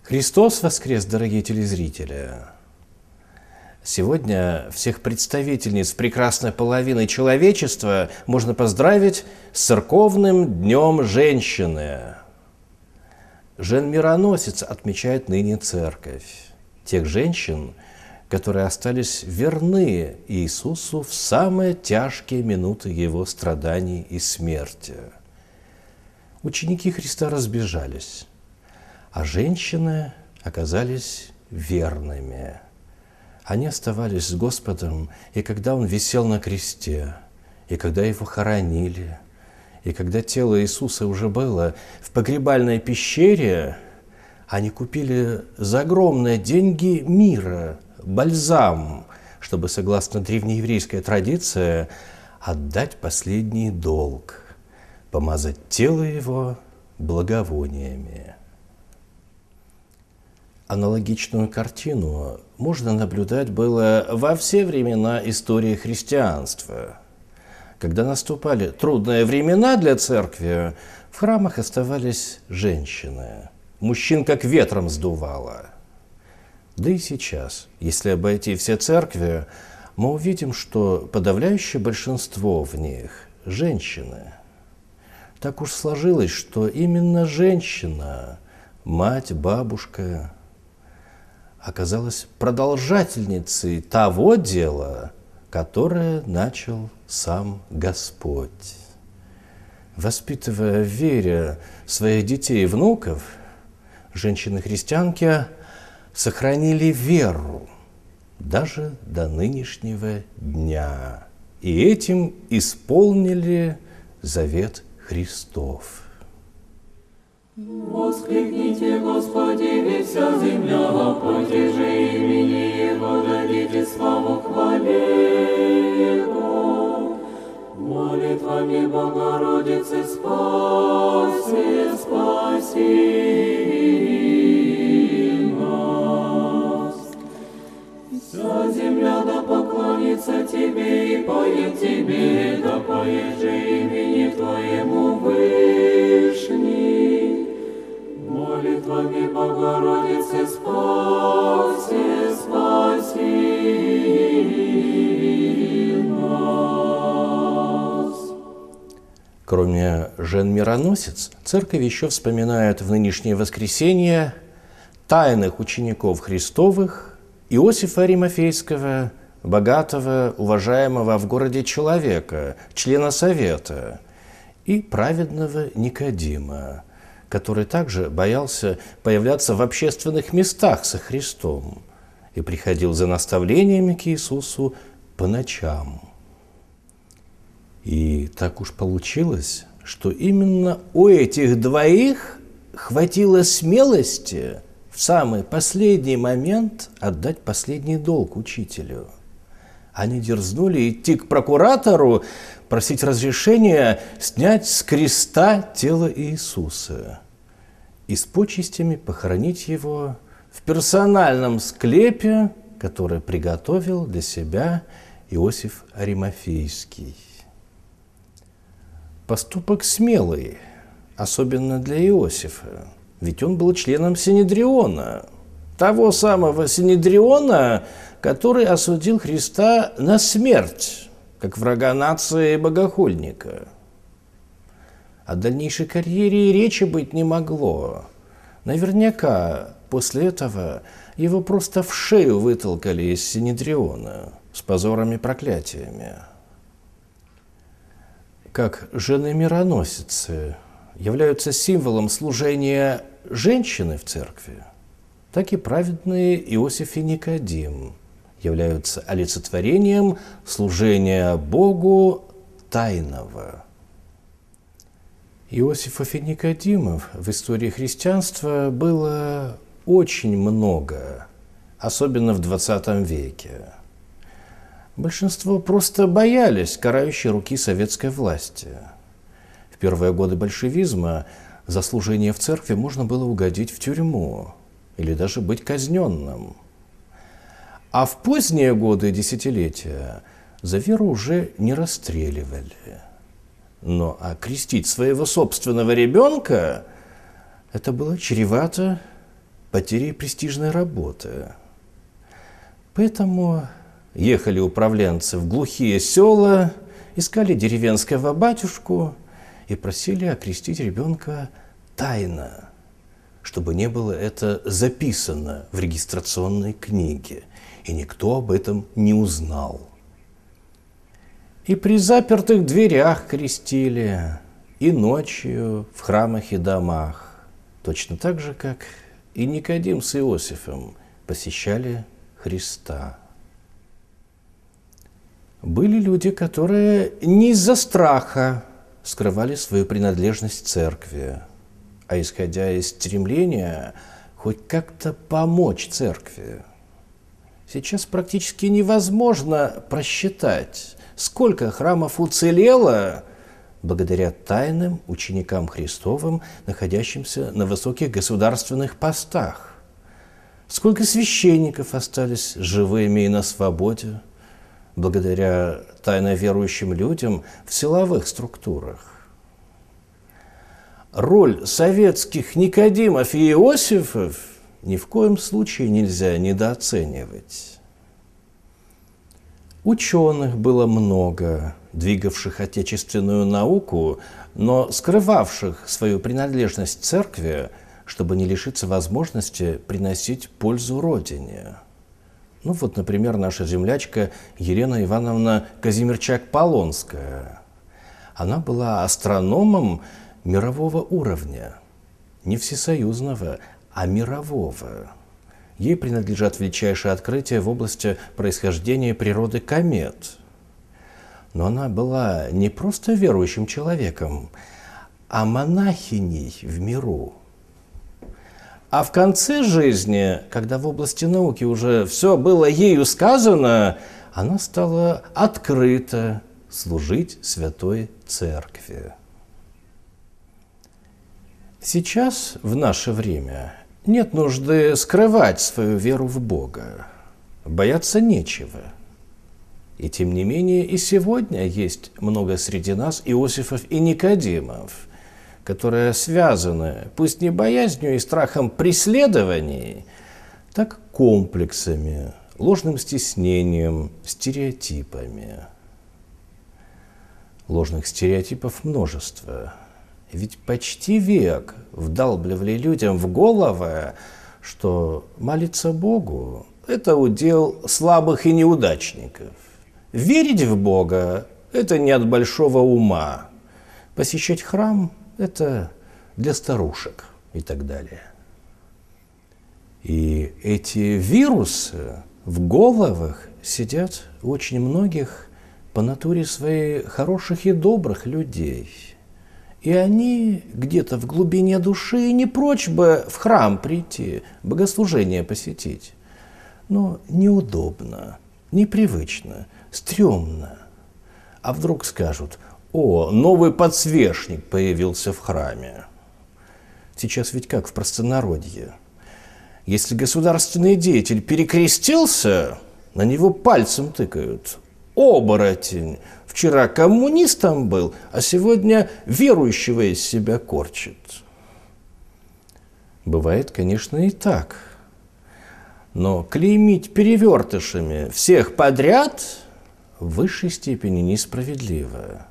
Христос воскрес, дорогие телезрители! Сегодня всех представительниц прекрасной половины человечества можно поздравить с церковным днем женщины. Жен-мироносец отмечает ныне церковь. Тех женщин, которые остались верны Иисусу в самые тяжкие минуты Его страданий и смерти. Ученики Христа разбежались, а женщины оказались верными. Они оставались с Господом, и когда Он висел на кресте, и когда Его хоронили, и когда тело Иисуса уже было в погребальной пещере, они купили за огромные деньги мира, бальзам, чтобы, согласно древнееврейской традиции, отдать последний долг, помазать тело Его благовониями. Аналогичную картину можно наблюдать было во все времена истории христианства. Когда наступали трудные времена для церкви, в храмах оставались женщины. Мужчин как ветром сдувало. Да и сейчас, если обойти все церкви, мы увидим, что подавляющее большинство в них – женщины. Так уж сложилось, что именно женщина, мать, бабушка, оказалась продолжательницей того дела, которое начал сам Господь. Воспитывая в вере своих детей и внуков, женщины-христианки сохранили веру даже до нынешнего дня. И этим исполнили завет Христов. Воскликните, Господи, вся земля, потяжи имени Его, дадите славу хвале Его. Молитвами Богородицы спаси, спаси нас. Вся земля да поклонится Тебе и поет Тебе, да поет же имени Твоему Вышний. Молитвами Богородицы спаси, спаси нас. Кроме жен-мироносец, церковь еще вспоминает в нынешнее воскресенье тайных учеников Христовых Иосифа Аримафейского, богатого, уважаемого в городе человека, члена совета, и праведного Никодима, который также боялся появляться в общественных местах со Христом и приходил за наставлениями к Иисусу по ночам. И так уж получилось, что именно у этих двоих хватило смелости в самый последний момент отдать последний долг учителю. Они дерзнули идти к прокуратору, просить разрешения снять с креста тело Иисуса и с почестями похоронить его в персональном склепе, который приготовил для себя Иосиф Аримафейский. Поступок смелый, особенно для Иосифа, ведь он был членом Синедриона, того самого Синедриона, который осудил Христа на смерть, как врага нации и богохульника. О дальнейшей карьере и речи быть не могло. Наверняка после этого его просто в шею вытолкали из Синедриона с позором и проклятиями. Как жены-мироносицы являются символом служения женщины в церкви, так и праведные Иосиф и Никодим являются олицетворением служения Богу тайного. Иосифов и Никодимов в истории христианства было очень много, особенно в XX веке. Большинство просто боялись карающей руки советской власти. В первые годы большевизма за служение в церкви можно было угодить в тюрьму или даже быть казненным. А в поздние годы и десятилетия за веру уже не расстреливали. Но окрестить своего собственного ребенка – это было чревато потери престижной работы. Поэтому ехали управленцы в глухие села, искали деревенского батюшку и просили окрестить ребенка тайно, чтобы не было это записано в регистрационной книге, и никто об этом не узнал. И при запертых дверях крестили, и ночью в храмах и домах, точно так же, как и Никодим с Иосифом посещали Христа. Были люди, которые не из-за страха скрывали свою принадлежность церкви, а исходя из стремления хоть как-то помочь церкви. Сейчас практически невозможно просчитать, сколько храмов уцелело благодаря тайным ученикам Христовым, находящимся на высоких государственных постах. Сколько священников остались живыми и на свободе благодаря тайно верующим людям в силовых структурах. Роль советских Никодимов и Иосифов ни в коем случае нельзя недооценивать. Ученых было много, двигавших отечественную науку, но скрывавших свою принадлежность церкви, чтобы не лишиться возможности приносить пользу Родине. Ну вот, например, наша землячка Елена Ивановна Казимирчак-Полонская. Она была астрономом мирового уровня, не всесоюзного, а мирового. Ей принадлежат величайшие открытия в области происхождения природы комет. Но она была не просто верующим человеком, а монахиней в миру. А в конце жизни, когда в области науки уже все было ею сказано, она стала открыто служить Святой Церкви. Сейчас, в наше время, нет нужды скрывать свою веру в Бога. Бояться нечего. И тем не менее, и сегодня есть много среди нас Иосифов и Никодимов, которые связаны, пусть не боязнью и страхом преследований, так комплексами, ложным стеснением, стереотипами. Ложных стереотипов множество. Ведь почти век вдалбливали людям в головы, что молиться Богу – это удел слабых и неудачников. Верить в Бога – это не от большого ума. Посещать храм – это для старушек и так далее. И эти вирусы в головах сидят у очень многих по натуре своей хороших и добрых людей. И они где-то в глубине души не прочь бы в храм прийти, богослужение посетить. Но неудобно, непривычно, стрёмно. А вдруг скажут: «О, новый подсвечник появился в храме». Сейчас ведь как в простонародье. Если государственный деятель перекрестился, на него пальцем тыкают. Оборотень. Вчера коммунистом был, а сегодня верующего из себя корчит. Бывает, конечно, и так. Но клеймить перевертышами всех подряд в высшей степени несправедливо.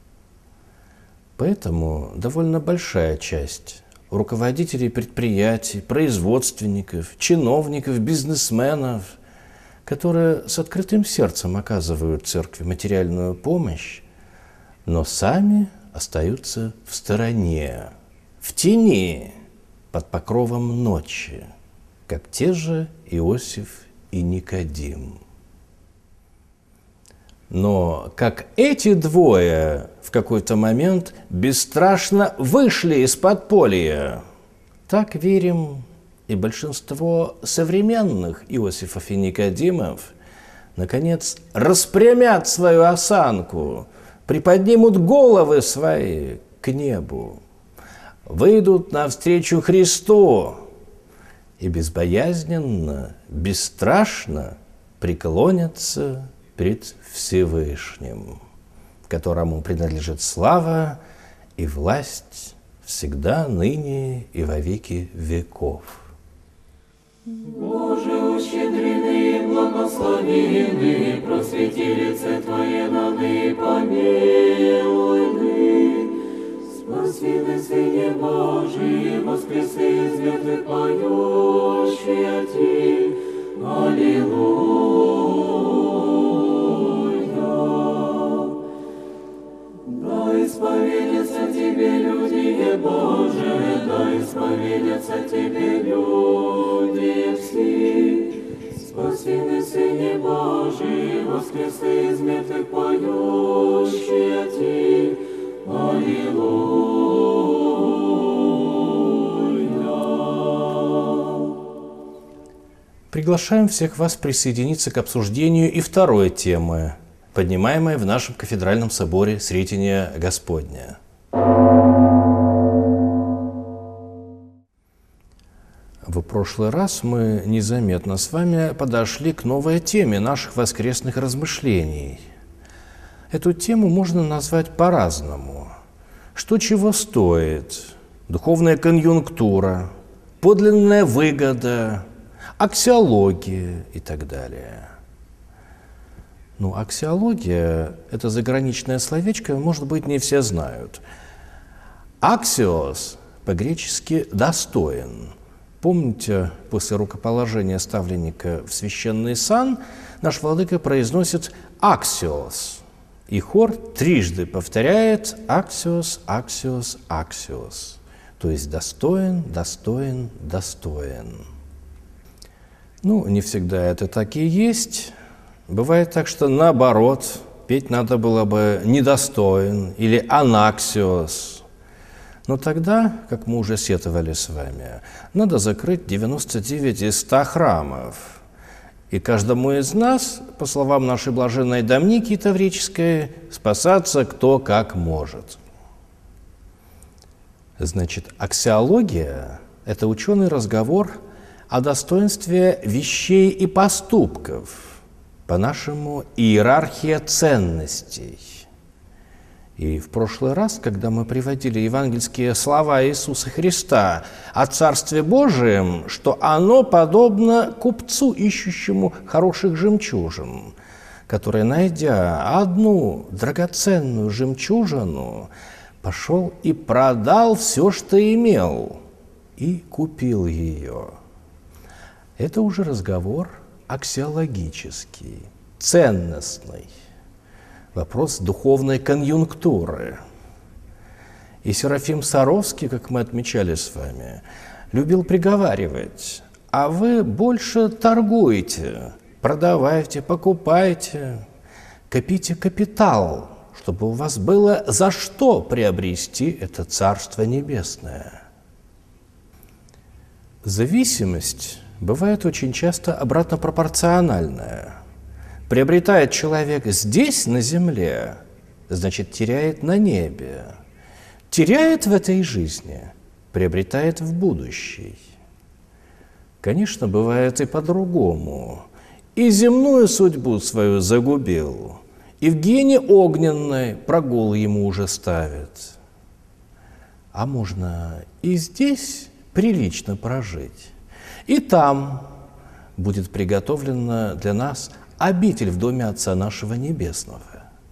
Поэтому довольно большая часть руководителей предприятий, производственников, чиновников, бизнесменов, которые с открытым сердцем оказывают церкви материальную помощь, но сами остаются в стороне, в тени, под покровом ночи, как те же Иосиф и Никодим. Но как эти двое в какой-то момент бесстрашно вышли из подполья, так верим и большинство современных Иосифов и Никодимов наконец распрямят свою осанку, приподнимут головы свои к небу, выйдут навстречу Христу и безбоязненно, бесстрашно преклонятся пред Всевышним, которому принадлежит слава и власть всегда, ныне и во веки веков. Боже, ущедренный и благословенный, просвети лице Твое нады, помилуй ны. Спаси на Сыне Божий, воскреси из мертвых поющие Ти. Аллилуйя. Да исповедятся Тебе люди, Боже, да исповедятся Тебе люди все. Спаси на Сыне Божий, воскреси из мертвых поющие Ти. Приглашаем всех вас присоединиться к обсуждению и второй темы, поднимаемой в нашем кафедральном соборе Сретения Господня. В прошлый раз мы незаметно с вами подошли к новой теме наших воскресных размышлений. Эту тему можно назвать по-разному. Что чего стоит? Духовная конъюнктура, подлинная выгода, аксиология и так далее. Ну, аксиология – это заграничное словечко, может быть, не все знают. Аксиос по-гречески «достоин». Помните, после рукоположения ставленника в священный сан наш владыка произносит «аксиос». И хор трижды повторяет «аксиос, аксиос, аксиос», то есть «достоин, достоин, достоин». Ну, не всегда это так и есть. Бывает так, что наоборот, петь надо было бы «недостоин» или «анаксиос». Но тогда, как мы уже сетовали с вами, надо закрыть 99 из 100 храмов. И каждому из нас, по словам нашей блаженной Домники Таврической, спасаться кто как может. Значит, аксиология – это ученый разговор о достоинстве вещей и поступков, по-нашему иерархия ценностей. И в прошлый раз, когда мы приводили евангельские слова Иисуса Христа о Царстве Божием, что оно подобно купцу, ищущему хороших жемчужин, который, найдя одну драгоценную жемчужину, пошел и продал все, что имел, и купил ее. Это уже разговор аксиологический, ценностный. Вопрос духовной конъюнктуры. И Серафим Саровский, как мы отмечали с вами, любил приговаривать: а вы больше торгуете, продавайте, покупайте, копите капитал, чтобы у вас было за что приобрести это Царство Небесное. Зависимость бывает очень часто обратно пропорциональная. Приобретает человек здесь, на земле, значит, теряет на небе. Теряет в этой жизни, приобретает в будущей. Конечно, бывает и по-другому. И земную судьбу свою загубил, и в гиене огненной прогул ему уже ставят. А можно и здесь прилично прожить, и там будет приготовлена для нас обитель в доме Отца нашего Небесного.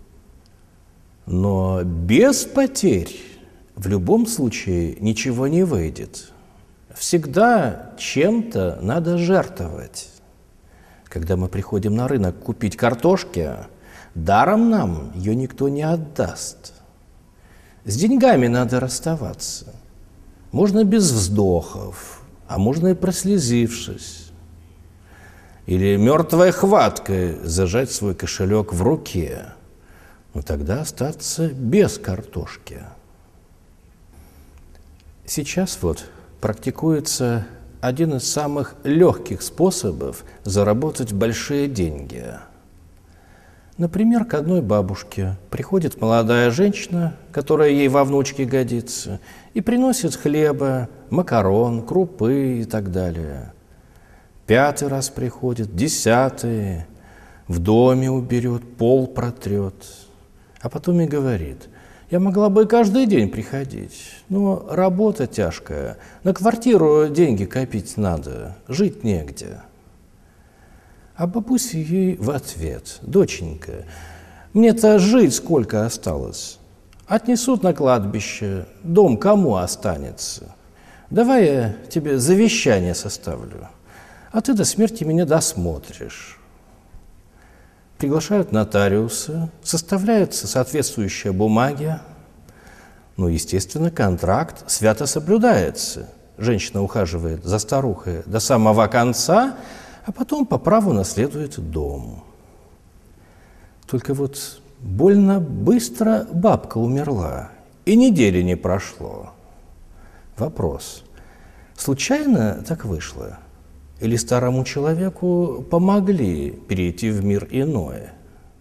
Но без потерь в любом случае ничего не выйдет. Всегда чем-то надо жертвовать. Когда мы приходим на рынок купить картошки, даром нам ее никто не отдаст. С деньгами надо расставаться. Можно без вздохов, а можно и прослезившись. Или мертвой хваткой зажать свой кошелек в руке, но тогда остаться без картошки. Сейчас вот практикуется один из самых легких способов заработать большие деньги. Например, к одной бабушке приходит молодая женщина, которая ей во внучке годится, и приносит хлеба, макарон, крупы и так далее. 5-й раз приходит, 10-й, в доме уберет, пол протрет, а потом и говорит: Я могла бы каждый день приходить, но работа тяжкая. На квартиру деньги копить надо, жить негде. А бабуся ей в ответ: доченька, мне-то жить сколько осталось? Отнесут на кладбище, дом кому останется? Давай я тебе завещание составлю, а ты до смерти меня досмотришь. Приглашают нотариуса, составляются соответствующие бумаги. Ну, естественно, контракт свято соблюдается. Женщина ухаживает за старухой до самого конца, а потом по праву наследует дом. Только вот больно быстро бабка умерла, и недели не прошло. Вопрос: случайно так вышло? Или старому человеку помогли перейти в мир иной?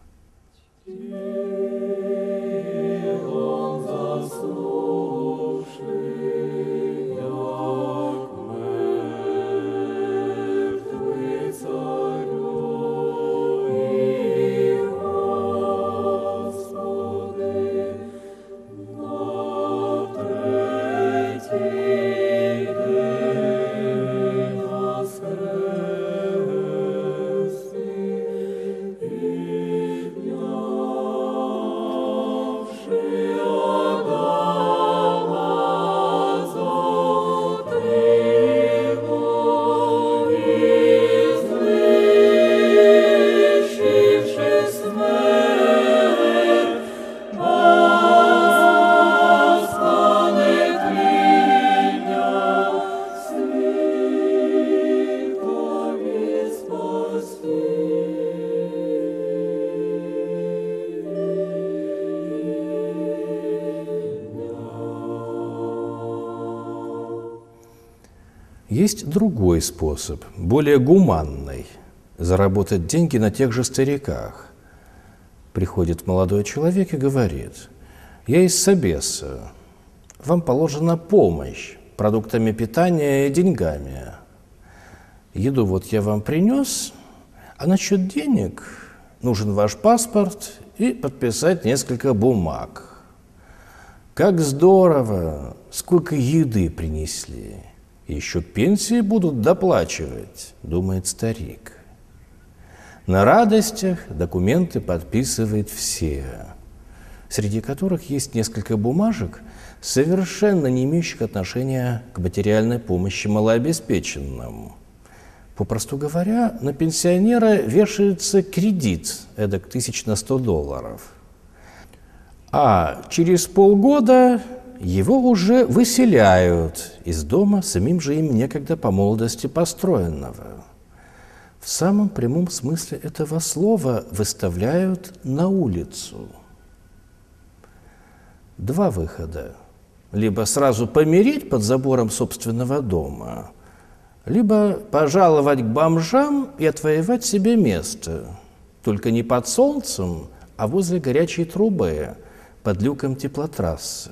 Есть другой способ, более гуманный – заработать деньги на тех же стариках. Приходит молодой человек и говорит: я из Собеса, вам положена помощь продуктами питания и деньгами. Еду вот я вам принес, а насчет денег нужен ваш паспорт и подписать несколько бумаг. Как здорово, сколько еды принесли. Еще пенсии будут доплачивать, думает старик. На радостях документы подписывает все, среди которых есть несколько бумажек, совершенно не имеющих отношения к материальной помощи малообеспеченным. Попросту говоря, на пенсионера вешается кредит, эдак $1000 на $100. А через полгода его уже выселяют из дома, самим же им некогда по молодости построенного. В самом прямом смысле этого слова выставляют на улицу. Два выхода. Либо сразу помереть под забором собственного дома, либо пожаловать к бомжам и отвоевать себе место. Только не под солнцем, а возле горячей трубы, под люком теплотрассы.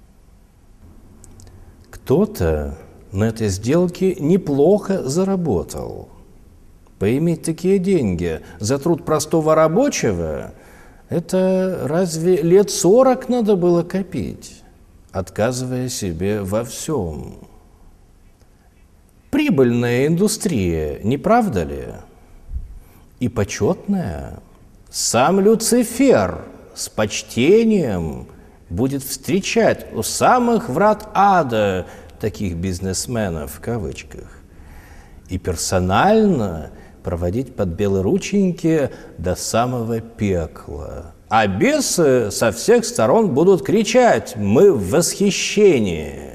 Кто-то на этой сделке неплохо заработал. Поиметь такие деньги за труд простого рабочего – это разве лет 40 надо было копить, отказывая себе во всем? Прибыльная индустрия, не правда ли? И почетная. Сам Люцифер с почтением будет встречать у самых врат ада таких бизнесменов, в кавычках, и персонально проводить под белорученьки до самого пекла. А бесы со всех сторон будут кричать: мы в восхищении.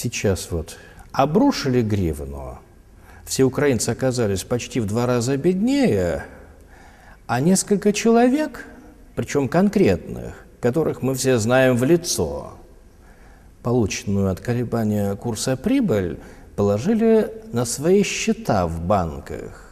Сейчас вот обрушили гривну, все украинцы оказались почти в 2 раза беднее, а несколько человек, причем конкретных, которых мы все знаем в лицо, полученную от колебания курса прибыль положили на свои счета в банках.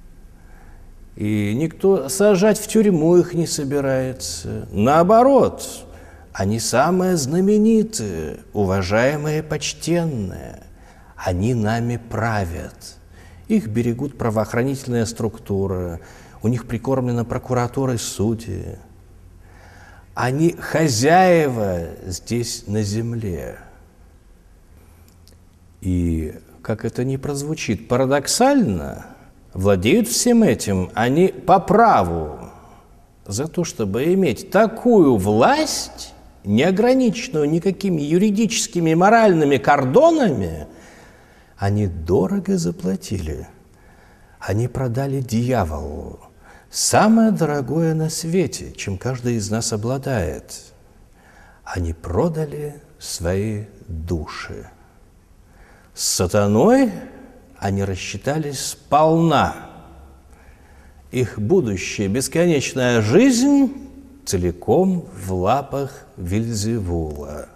И никто сажать в тюрьму их не собирается. Наоборот, они самые знаменитые, уважаемые, почтенные. Они нами правят. Их берегут правоохранительная структура, у них прикормлена прокуратура и судьи. Они хозяева здесь на земле. И, как это ни прозвучит парадоксально, владеют всем этим они по праву. За то, чтобы иметь такую власть, неограниченную никакими юридическими и моральными кордонами, они дорого заплатили. Они продали дьяволу самое дорогое на свете, чем каждый из нас обладает. Они продали свои души. С сатаной они рассчитались сполна. Их будущая бесконечная жизнь целиком в лапах Вельзевула.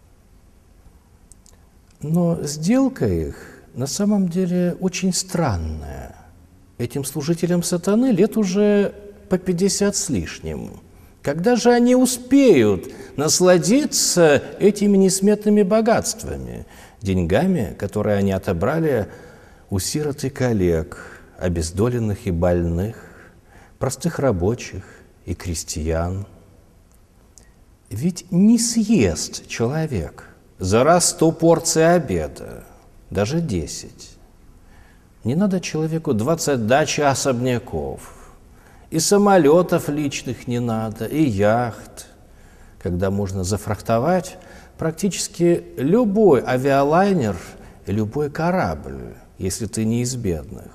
Но сделка их на самом деле очень странная. Этим служителям сатаны лет уже по 50 с лишним. Когда же они успеют насладиться этими несметными богатствами, деньгами, которые они отобрали у сирот и коллег, обездоленных и больных, простых рабочих и крестьян? Ведь не съест человек за раз 100 порций обеда, даже 10. Не надо человеку 20 дач и особняков, и самолетов личных не надо, и яхт, когда можно зафрахтовать практически любой авиалайнер и любой корабль, если ты не из бедных.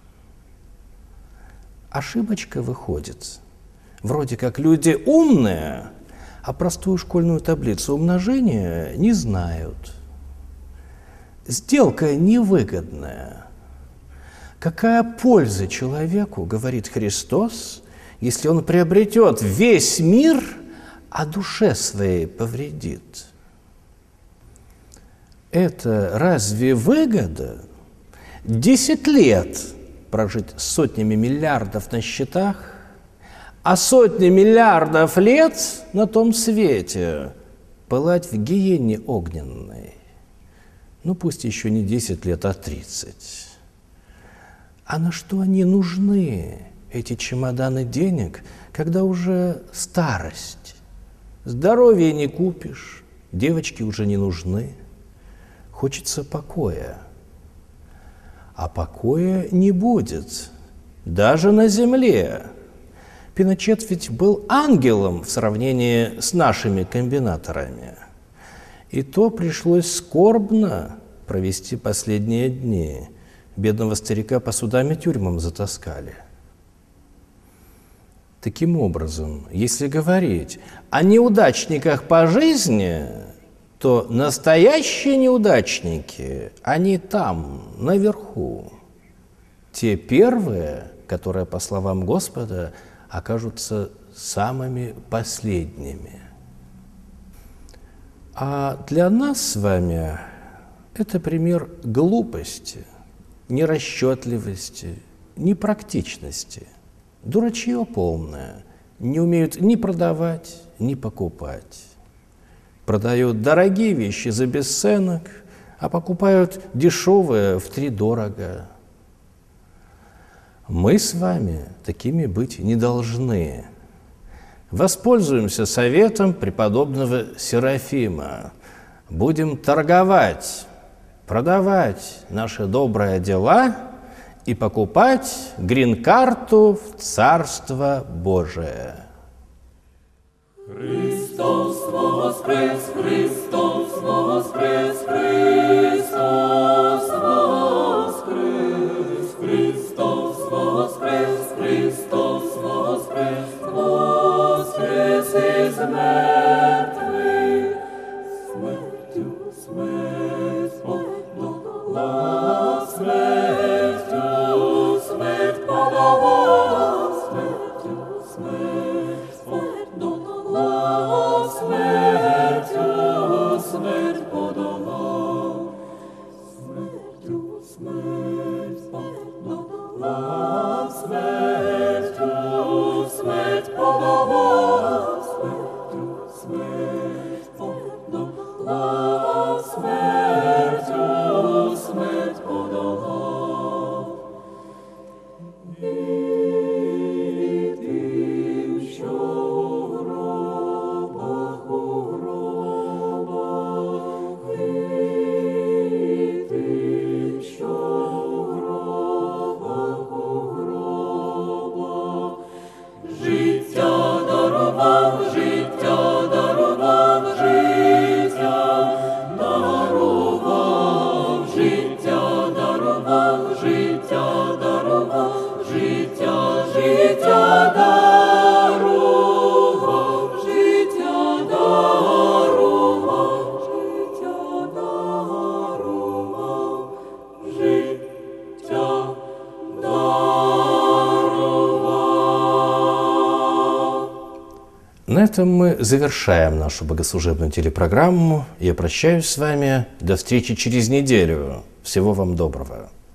Ошибочка выходит. Вроде как люди умные, а простую школьную таблицу умножения не знают. Сделка невыгодная. Какая польза человеку, говорит Христос, если он приобретет весь мир, а душе своей повредит? Это разве выгода? 10 лет прожить с сотнями миллиардов на счетах, а сотни миллиардов лет на том свете пылать в гиене огненной. Ну, пусть еще не 10 лет, а 30. А на что они нужны, эти чемоданы денег, когда уже старость? Здоровья не купишь, девочки уже не нужны. Хочется покоя. А покоя не будет, даже на земле. Пиночет ведь был ангелом в сравнении с нашими комбинаторами. И то пришлось скорбно провести последние дни. Бедного старика по судам и тюрьмам затаскали. Таким образом, если говорить о неудачниках по жизни, то настоящие неудачники, они там, наверху. Те первые, которые, по словам Господа, окажутся самыми последними. А для нас с вами это пример глупости, нерасчетливости, непрактичности. Дурачье полное. Не умеют ни продавать, ни покупать. Продают дорогие вещи за бесценок, а покупают дешевые втридорого. Мы с вами такими быть не должны. Воспользуемся советом преподобного Серафима. Будем торговать, продавать наши добрые дела и покупать грин-карту в Царство Божие. Христос воскрес, Христос воскрес, Христос воскрес, Христос воскрес, Христос воскрес, воскрес из мертвых, смертью смерть. смертю смерть подолав, смертю смерть подолав, смертю смерть подолав, смертю смерть подолав, смертю смерть подолав, смертю смерть подолав, смертю смерть подолав. І тим, що у гробах, і тим, що у гробах, життя дарував, життя дарував, життя дарував, життя дарував, життя дарував, життя, життя дарував, життя дарував, життя дарував, життя дарував. На этом мы завершаем нашу богослужебную телепрограмму. Я прощаюсь с вами. До встречи через неделю. Всего вам доброго.